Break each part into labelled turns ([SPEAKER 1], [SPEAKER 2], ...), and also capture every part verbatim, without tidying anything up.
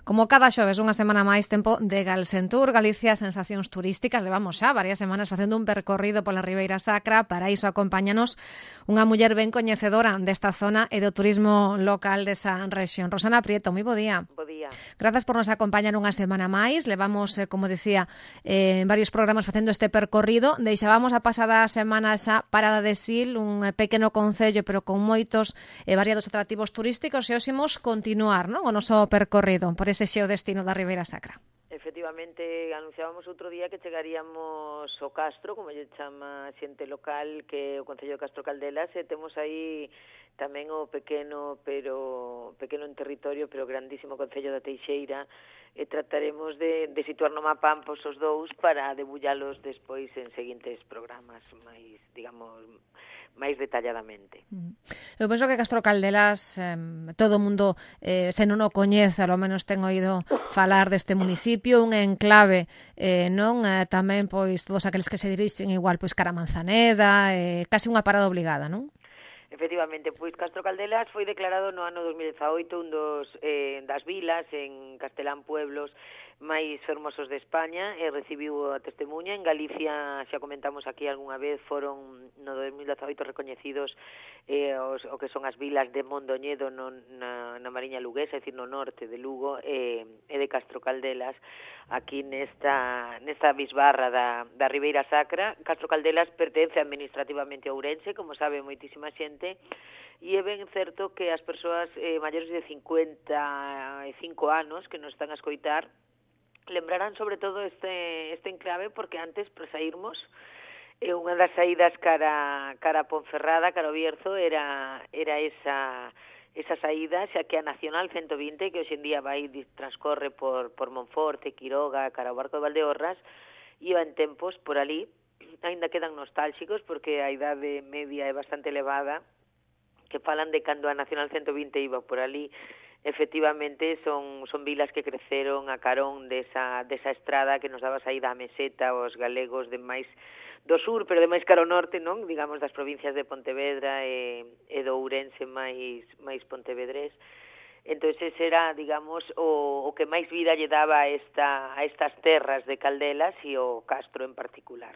[SPEAKER 1] Como cada xoves, unha semana máis, tempo de Galsentur, Galicia, sensacións turísticas. Levamos xa varias semanas facendo un percorrido pola Ribeira Sacra. Para iso acompáñanos unha muller ben coñecedora desta zona e do turismo local desa rexión. Rosana Prieto, moi bo día.
[SPEAKER 2] Bo día.
[SPEAKER 1] Grazas por nos acompañar unha semana máis. Levamos, eh, como decía, eh, varios programas facendo este percorrido. Deixábamos a pasada semana esa Parada de Sil, un pequeno concello, pero con moitos e eh, variados atractivos turísticos, e hoxe imos continuar, non, o noso percorrido por ese xeo destino da Ribeira Sacra.
[SPEAKER 2] Efectivamente, anunciábamos outro día que chegaríamos ao Castro, como lle chama a xente local, que é o Concello de Castro Caldelas, e temos aí tamén o pequeno, pero pequeno en territorio, pero grandísimo Concello da Teixeira, e trataremos de, de situar no mapa ambos os dous para debullalos despois en seguintes programas máis, digamos, máis detalladamente.
[SPEAKER 1] Eu penso que Castro Caldelas, eh, todo o mundo, eh, se non o coñece, ao menos ten oído falar deste municipio, un enclave, eh, non? Eh, tamén, pois, todos aqueles que se dirixen igual, pois, cara a Manzaneda, eh, casi unha parada obligada, non?
[SPEAKER 2] Efectivamente, pois Castro Caldelas foi declarado no ano dos mil dezaoito un dos eh, das vilas en Castelán Pueblos máis fermosos de España e recibiu a testemunha. En Galicia, xa comentamos aquí algunha vez, foron no dos mil dezaoito recoñecidos eh, os, o que son as vilas de Mondoñedo no, na, na Mariña Luguesa, é dicir, no norte de Lugo, e, e de Castro Caldelas, aquí nesta, nesta bisbarra da, da Ribeira Sacra. Castro Caldelas pertence administrativamente a Ourense, como sabe moitísima xente, e é ben certo que as persoas eh, maiores de cincuenta e cinco anos que nos están a escoitar lembrarán sobre todo este, este enclave, porque antes, para sairmos, eh, unha das saídas cara, cara a Ponferrada, cara ao Bierzo, era, era esa, esa saída, xa que a Nacional ciento vinte, que hoxe en día vai transcorre por, por Monforte, Quiroga, cara ao Barco de Valdeorras, iba en tempos por ali, ainda quedan nostálxicos, porque a idade media é bastante elevada, que falan de cando a Nacional ciento vinte iba por ali. Efectivamente, son, son vilas que creceron a carón desa, desa estrada que nos daba saída á meseta aos galegos de máis do sur, pero de máis caro norte, non? Digamos, das provincias de Pontevedra e, e do Ourense máis, máis pontevedrés. Entón, ese era, digamos, o, o que máis vida lle daba a, esta, a estas terras de Caldelas e o Castro en particular.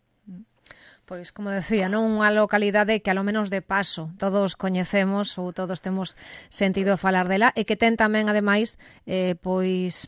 [SPEAKER 1] Pois, como decía, non, unha localidade que alo menos de paso todos coñecemos ou todos temos sentido falar dela, e que ten tamén, ademais, eh, pois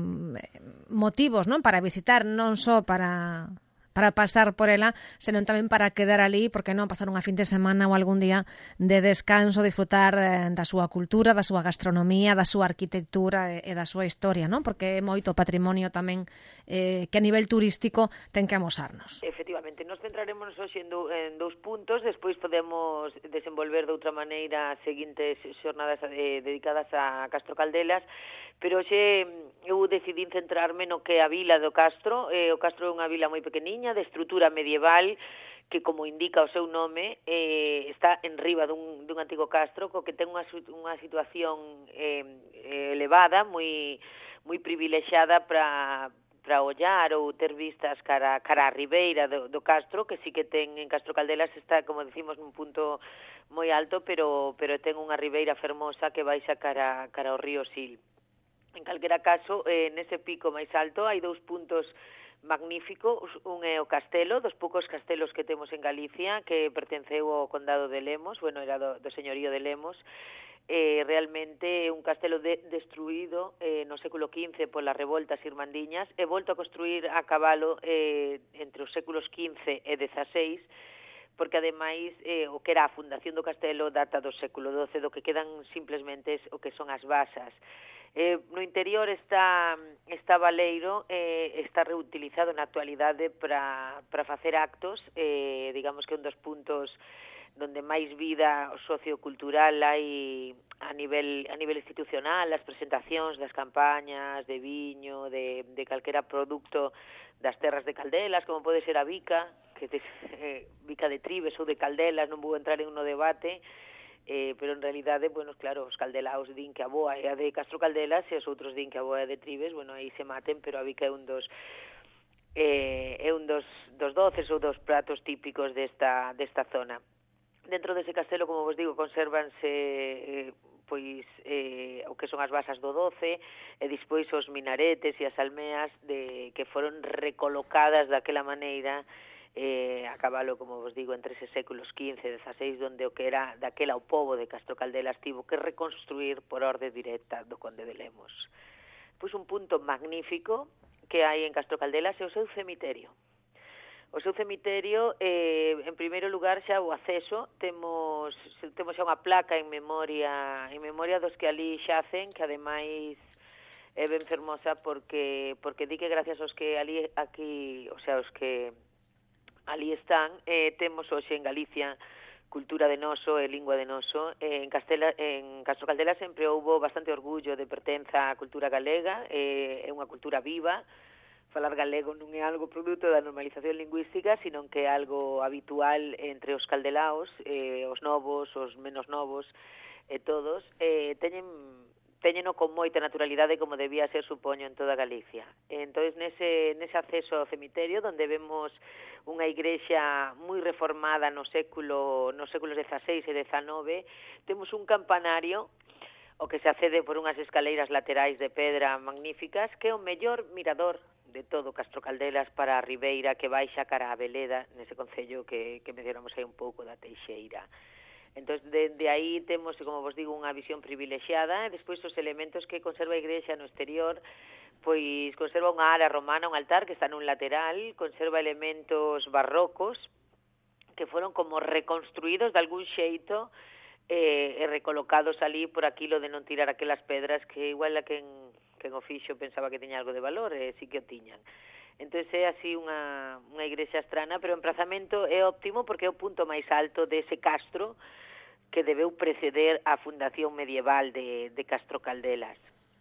[SPEAKER 1] motivos, non, para visitar, non só para para pasar por ela, senón tamén para quedar ali, porque non, pasar unha fin de semana ou algún día de descanso, disfrutar eh, da súa cultura, da súa gastronomía, da súa arquitectura e, e da súa historia, non? Porque é moito patrimonio tamén eh, que a nivel turístico ten que amosarnos.
[SPEAKER 2] Efectivamente, nos centraremos hoxe en, do, en dous puntos, despois podemos desenvolver de outra maneira as seguintes xornadas eh, dedicadas a Castro Caldelas, pero hoxe eu decidín centrarme no que é a vila do Castro. Eh, o Castro é unha vila moi pequeniña, de estrutura medieval, que, como indica o seu nome, eh, está en riba dun, dun antigo castro, co que ten unha, unha situación eh, elevada, moi, moi privilexiada para para ollar ou ter vistas cara, cara a ribeira do, do Castro, que sí que ten en Castro Caldelas, está, como decimos, nun punto moi alto, pero, pero ten unha ribeira fermosa que baixa cara, cara ao río Sil. En calquera caso, eh, nese pico máis alto hai dous puntos magníficos. Un é o castelo, dos poucos castelos que temos en Galicia, que pertenceu ao condado de Lemos, bueno, era do, do señorío de Lemos. Eh, realmente un castelo de, destruído eh, no século quince polas revoltas irmandiñas, e volto a construir a cabalo eh, entre os séculos quince e dezaseis, porque ademais eh, o que era a fundación do castelo data do século doce, do que quedan simplemente o que son as basas. Eh, no interior está, está baleiro, eh, está reutilizado na actualidade para para facer actos, eh, digamos que un dos puntos donde máis vida sociocultural hai a nivel a nivel institucional, as presentacións das campañas de viño, de, de calquera produto das terras de Caldelas, como pode ser a bica, que te, eh, bica de Tribes ou de Caldelas, non vou entrar en un debate, eh, pero en realidade, bueno, claro, os caldelaos din que a boa é a de Castro Caldelas e os outros din que a boa é de Tribes, bueno, aí se maten, pero a bica é un dos eh, é un dos, dos doces ou dos pratos típicos desta, desta zona. Dentro dese castelo, como vos digo, consérvanse eh, pois eh, o que son as basas do doce e despois os minaretes e as almeas de que foron recolocadas daquela maneira eh, a cabalo, como vos digo, entre ese séculos quince e dieciséis, donde o que era daquela o pobo de Castro Caldelas tivo que reconstruir por orde directa do conde de Lemos. Pois un punto magnífico que hai en Castro Caldelas é o seu cemiterio. O seu cemiterio, eh, en primeiro lugar, xa o acceso, temos temos xa unha placa en memoria en memoria dos que ali xacen, que ademais é ben fermosa porque porque di que gracias aos que ali aquí, o sea, os que ali están, eh, temos hoxe en Galicia cultura de noso e lingua de noso. Eh, en Castela, en Castro Caldelas sempre houbo bastante orgullo de pertenza á cultura galega, eh, é unha cultura viva. Falar galego non é algo produto da normalización lingüística, sino que é algo habitual entre os caldelaos, eh, os novos, os menos novos, e todos, eh, teñen teñeno con moita naturalidade como debía ser, supoño, en toda Galicia. Entón, nese, nese acceso ao cemiterio, donde vemos unha igrexa moi reformada no século, nos séculos dieciséis e diecinueve, temos un campanario o que se accede por unhas escaleiras laterais de pedra magníficas, que é o mellor mirador de todo Castro Caldelas para a Ribeira que baixa cara a Veleda, nese concello que, que mencionamos aí un pouco da Teixeira. Entón, de aí temos, como vos digo, unha visión privilexiada, e despois os elementos que conserva a igrexa no exterior, pois conserva unha área romana, un altar que está nun lateral, conserva elementos barrocos que foron como reconstruídos de algún xeito e, e recolocados ali por aquilo de non tirar aquelas pedras que igual a quen, quen o fixo pensaba que tiña algo de valor, e sí que o tiñan. Entón é así unha, unha igrexa estrana, pero o emprazamento é óptimo porque é o punto máis alto dese castro que debeu preceder a fundación medieval de, de Castro Caldelas.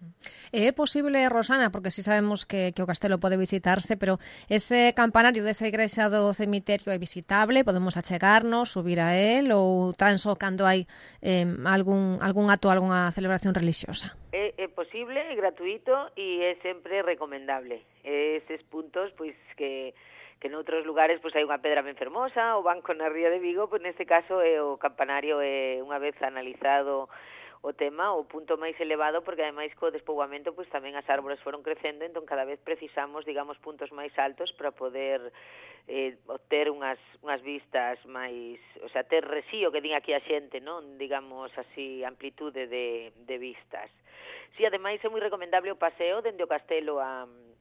[SPEAKER 1] É posible, Rosana, porque si sabemos que, que o castelo pode visitarse, pero ese campanario desa igrexa do cemiterio é visitable, podemos achegarnos, subir a él, ou tan só cando hai eh, algún, algún acto, algunha celebración religiosa?
[SPEAKER 2] É, é posible, é gratuito e é sempre recomendable. Eses puntos, pois, que que noutros lugares pois hai unha pedra ben fermosa, o banco na ría de Vigo, pois neste caso é o campanario, é unha vez analizado o tema, o punto máis elevado, porque ademais co despoboamento pois tamén as árbores foron crecendo, entón cada vez precisamos, digamos, puntos máis altos para poder eh, obter unhas, unhas vistas máis, o sea, ter resío que din aquí a xente, non? Digamos así, amplitude de, de vistas. Si, ademais é moi recomendable o paseo dende o castelo a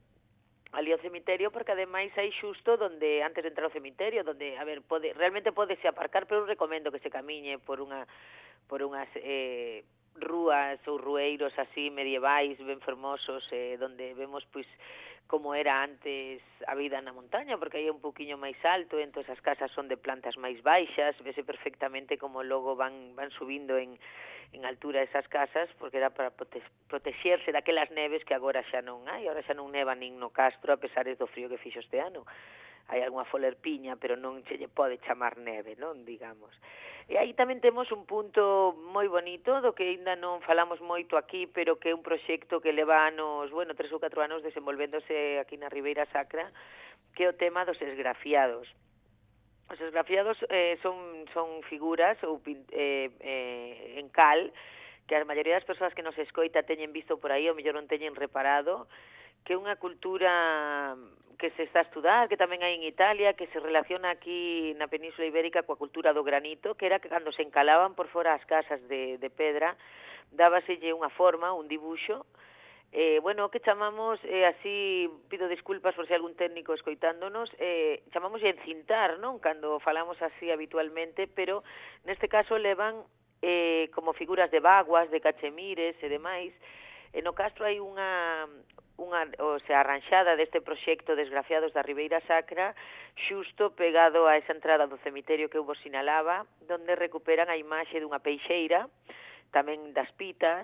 [SPEAKER 2] ali ao cemiterio, porque ademais hai xusto donde, antes de entrar ao cemiterio, donde, a ver, pode, realmente podese aparcar, pero eu recomendo que se camiñe por unha por unhas eh, rúas ou rueiros así medievais, ben fermosos, eh, donde vemos, pois, como era antes a vida na montaña, porque aí é un poquinho máis alto, entón as casas son de plantas máis baixas, vese perfectamente como logo van, van subindo en en altura esas casas, porque era para prote protexerse daquelas neves que agora xa non hai, agora xa non neva nin no Castro, a pesar do frío que fixo este ano. Hai algunha folerpiña, pero non se lle pode chamar neve, non, digamos. E aí tamén temos un punto moi bonito, do que ainda non falamos moito aquí, pero que é un proxecto que leva anos, bueno, tres ou catro anos desenvolvéndose aquí na Ribeira Sacra, que é o tema dos esgrafiados. Os esgrafiados eh, son, son figuras ou eh, eh, en cal que a maioría das persoas que nos escoita teñen visto por aí, ou mellor non teñen reparado, que é unha cultura que se está a estudar, que tamén hai en Italia, que se relaciona aquí na Península Ibérica coa cultura do granito, que era que cando se encalaban por fora as casas de, de pedra, dábaselle unha forma, un dibuixo. Eh, bueno, que chamamos, eh, así, pido disculpas por se algún técnico escoitándonos, eh, chamamos encintar, non? Cando falamos así habitualmente, pero neste caso levan eh, como figuras de vaguas, de cachemires e demais. E no Castro hai unha, unha o sea, arranxada deste proxecto Desgraciados da Ribeira Sacra, xusto pegado a esa entrada do cemiterio que eu vos sinalaba, donde recuperan a imaxe dunha peixeira, tamén das pitas,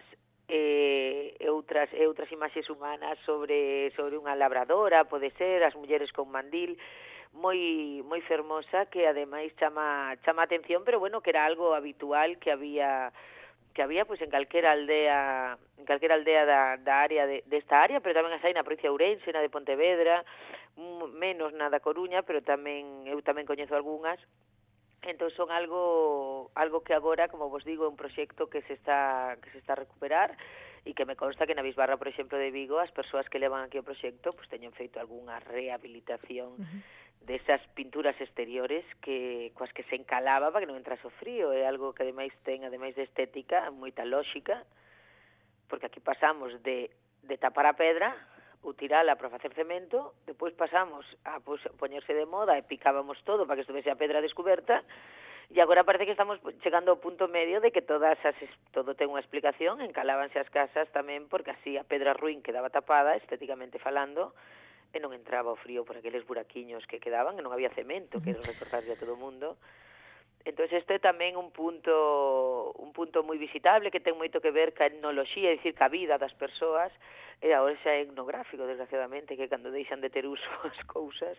[SPEAKER 2] e outras e outras imaxes humanas sobre sobre unha labradora, pode ser, as mulleres con mandil, moi moi fermosa, que ademais chama chama a atención, pero bueno, que era algo habitual que había que había pois en calquera aldea, en calquera aldea da da área de desta área, pero tamén as hai na provincia de Ourense, na de Pontevedra, menos na da Coruña, pero tamén eu tamén coñezo algunhas. Entón son algo algo que agora, como vos digo, é un proxecto que se está que se está a recuperar e que me consta que na Bisbarra, por exemplo, de Vigo, as persoas que levan aquí o proxecto pues teñen feito algunha rehabilitación uh-huh. desas pinturas exteriores que coas que se encalaba para que non entrase o frío. É algo que ademais ten, ademais de estética, moita lógica, porque aquí pasamos de, de tapar a pedra ou tirala para facer cemento, depois pasamos a pues, poñerse de moda e picábamos todo para que estuvese a pedra descoberta, e agora parece que estamos chegando ao punto medio de que todas as, todo ten unha explicación, encalábanse as casas tamén porque así a pedra ruín quedaba tapada, estéticamente falando, e non entraba o frío por aqueles buraquiños que quedaban, e non había cemento, que era recordarlle a todo o mundo. Entón, este é tamén un punto un punto moi visitable que ten moito que ver ca etnoloxía, é dicir, ca vida das persoas, e agora xa é etnográfico, desgraciadamente, que cando deixan de ter uso as cousas,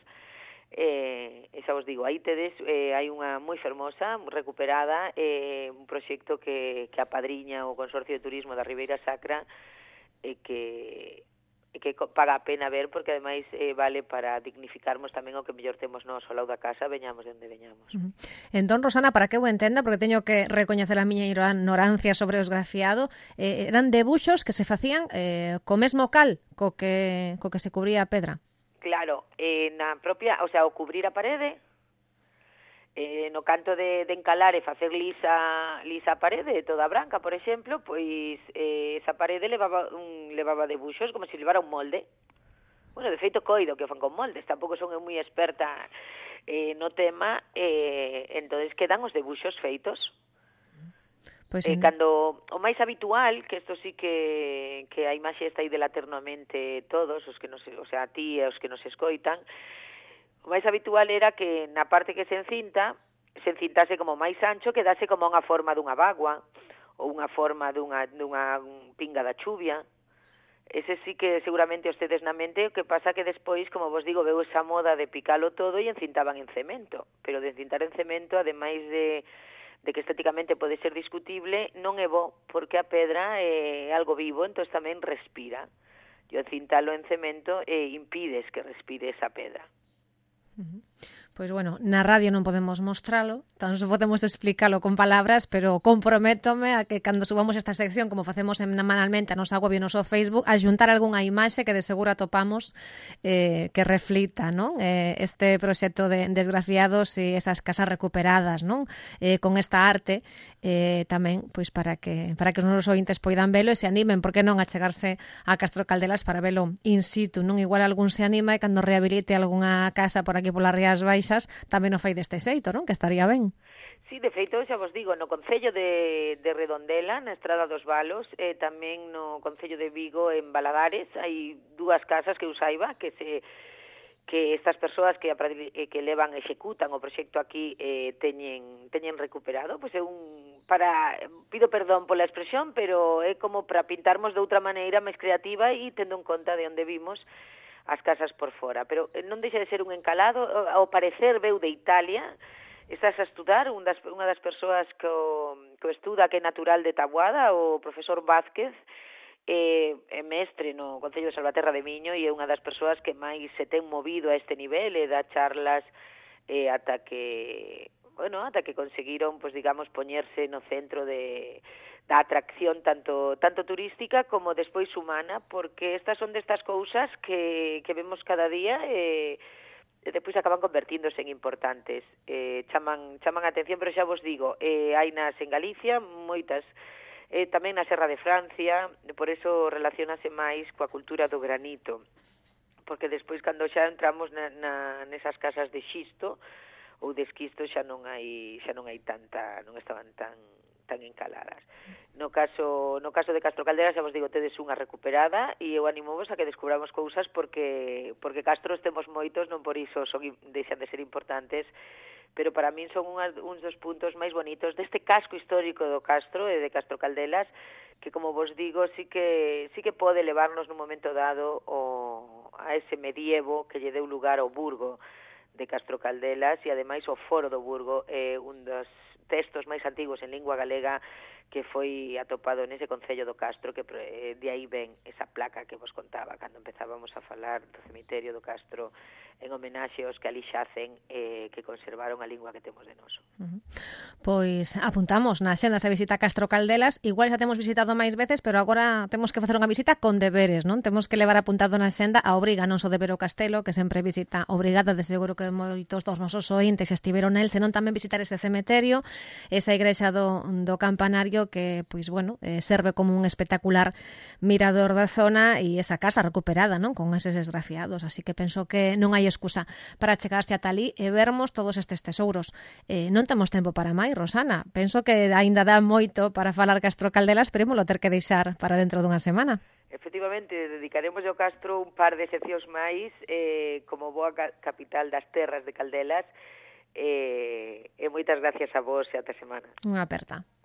[SPEAKER 2] eh, e xa vos digo, aí tedes, eh, hai unha moi fermosa, recuperada, eh, un proxecto que, que apadriña o Consorcio de Turismo da Ribeira Sacra, e que... e que paga a pena ver, porque ademais eh, vale para dignificarmos tamén o que mellor temos nós ao lado da casa, veñamos de onde veñamos.
[SPEAKER 1] Uh-huh. Entón, Rosana, para que eu entenda, porque teño que recoñecer a miña ignorancia sobre o esgrafiado, eh, eran debuxos que se facían eh, co mesmo cal co que, co que se cubría a pedra.
[SPEAKER 2] Claro, eh, na propia, o sea, o cubrir a parede, Eh, no canto de, de encalar e facer lisa lisa a parede, toda branca, por exemplo, pois eh, esa parede levaba un levaba debuxos como se levara un molde. Bueno, de feito coido que fan con moldes, tampouco son eu moi experta eh, no tema, eh, entonces quedan os debuxos feitos. Pues eh, cando o máis habitual, que isto sí que que a imaxe está aí eternamente todos os que nos, o sea, a ti e os que nos escoitan, o máis habitual era que na parte que se encinta, se encintase como máis ancho, que dase como unha forma dunha bagua, ou unha forma dunha, dunha pinga da chuvia. Ese sí que seguramente os tedes na mente, o que pasa que despois, como vos digo, veu esa moda de picalo todo e encintaban en cemento. Pero de encintar en cemento, ademais de, de que estéticamente pode ser discutible, non é bo, porque a pedra é algo vivo, entón tamén respira. E encintalo en cemento e impides que respire esa pedra.
[SPEAKER 1] Uh-huh. Pois bueno, na radio non podemos mostralo, tan só podemos explicalo con palabras, pero comprométome a que cando subamos esta sección, como facemos semanalmente a nosa web e o noso Facebook, a xuntar algunha imaxe que de seguro atopamos eh, que reflita, non? Eh, este proxecto de, de esgrafiados e esas casas recuperadas, non? Eh, con esta arte eh, tamén, pois para que para que os nosos ointes poidan velo e se animen, porque non a chegarse a Castro Caldelas para velo in situ, non? Igual algún se anima e cando rehabilite algunha casa por aquí polas Rías Baixas tamén o fai deste xeito, non? Que estaría ben.
[SPEAKER 2] Sí, de feito, xa vos digo, no Concello de, de Redondela, na Estrada dos Valos, e tamén no Concello de Vigo, en Baladares, hai dúas casas que eu saiba, que se que estas persoas que que levan, executan o proxecto aquí eh, teñen teñen recuperado, pois é un para pido perdón pola expresión, pero é como para pintarmos de outra maneira máis creativa e tendo en conta de onde vimos as casas por fora, pero non deixa de ser un encalado, ao parecer veu de Italia. Estás a estudar, un das, unha das persoas que o, que o estuda, que é natural de Taboada, o profesor Vázquez, é, é mestre no Concello de Salvaterra de Miño e é unha das persoas que máis se ten movido a este nivel e dá charlas eh, ata que, bueno, ata que conseguiron, pues digamos, poñerse no centro de da atracción tanto tanto turística como despois humana, porque estas son destas cousas que, que vemos cada día e, e despois acaban convertíndose en importantes. Eh, chaman, chaman a atención, pero xa vos digo, eh, hai nas en Galicia, moitas, eh, tamén na Serra de Francia, por eso relacionase máis coa cultura do granito, porque despois cando xa entramos na, na, nesas casas de xisto ou de esquisto xa non hai xa non hai tanta, non estaban tan tan encaladas. No caso no caso de Castro Caldelas, xa vos digo, tedes unha recuperada e eu animovos a que descubramos cousas porque porque Castros temos moitos, non por iso son deixan de ser importantes, pero para min son unhas, uns dos puntos máis bonitos deste casco histórico do Castro e de Castro Caldelas, que como vos digo, sí que sí que pode levarnos nun momento dado o, a ese medievo que lle deu lugar ao Burgo de Castro Caldelas, e ademais o Foro do Burgo é un dos textos máis antigos en lingua galega que foi atopado nese concello do Castro, que eh, de aí ven esa placa que vos contaba cando empezábamos a falar do cemiterio do Castro en homenaxe aos que ali xacen eh, que conservaron a lingua que temos de noso.
[SPEAKER 1] Uh-huh. Pois apuntamos na xenda esa visita a Castro Caldelas, igual xa temos visitado máis veces, pero agora temos que facer unha visita con deberes, non? Temos que levar apuntado na xenda a obriga, non só de ver o castelo, que sempre visita obrigada, de seguro que moitos dos nosos ointes xa estiveron nel, senón tamén visitar ese cementerio, esa igrexa do, do campanario que, pois, bueno, eh, serve como un espectacular mirador da zona e esa casa recuperada, non? Con eses esgrafiados, así que penso que non hai excusa para chegarse ata ali e vermos todos estes tesouros. Eh, non temos tempo para máis, Rosana. Penso que aínda dá moito para falar Castro Caldelas, pero ímolo ter que deixar para dentro dunha semana.
[SPEAKER 2] Efectivamente, dedicaremos ao Castro un par de seccións máis, eh, como boa capital das terras de Caldelas, eh, e moitas gracias a vos e ata semana.
[SPEAKER 1] Unha aperta.